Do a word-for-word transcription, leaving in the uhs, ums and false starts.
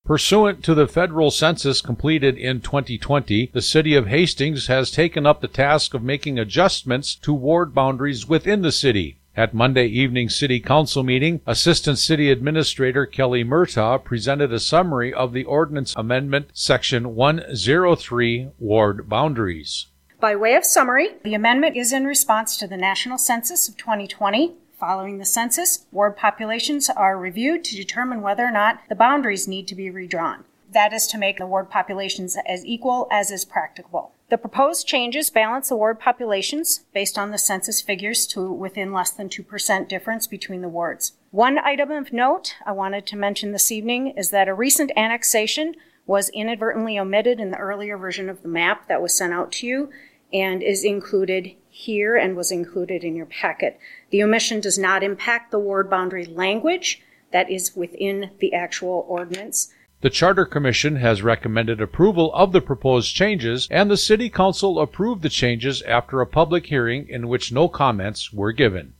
Pursuant to the federal census completed in twenty twenty, the City of Hastings has taken up the task of making adjustments to ward boundaries within the city. At Monday evening City Council meeting, Assistant City Administrator Kelly Murtaugh presented a summary of the Ordinance Amendment Section one oh three Ward Boundaries. By way of summary, the amendment is in response to the National Census of twenty twenty. Following the census, ward populations are reviewed to determine whether or not the boundaries need to be redrawn. That is to make the ward populations as equal as is practicable. The proposed changes balance the ward populations based on the census figures to within less than two percent difference between the wards. One item of note I wanted to mention this evening is that a recent annexation was inadvertently omitted in the earlier version of the map that was sent out to you and is included here and was included in your packet. The omission does not impact the ward boundary language that is within the actual ordinance. The Charter Commission has recommended approval of the proposed changes, and the City Council approved the changes after a public hearing in which no comments were given.